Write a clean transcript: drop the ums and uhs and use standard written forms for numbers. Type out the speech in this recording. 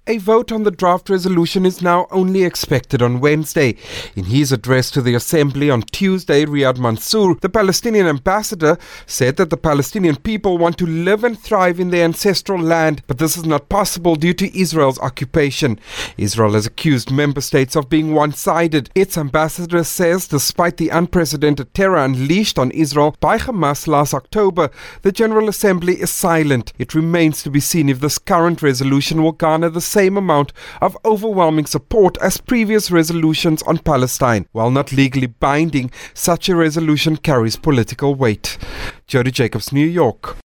A vote on the draft resolution is now only expected on Wednesday. In his address to the Assembly on Tuesday, Riyad Mansour, the Palestinian ambassador, said that the Palestinian people want to live and thrive in their ancestral land, but this is not possible due to Israel's occupation. Israel has accused member states of being one-sided. Its ambassador says despite the unprecedented terror unleashed on Israel by Hamas last October, the General Assembly is silent. It remains to be seen if this current resolution will garner the same amount of overwhelming support as previous resolutions on Palestine. While not legally binding, such a resolution carries political weight. Jody Jacobs, New York.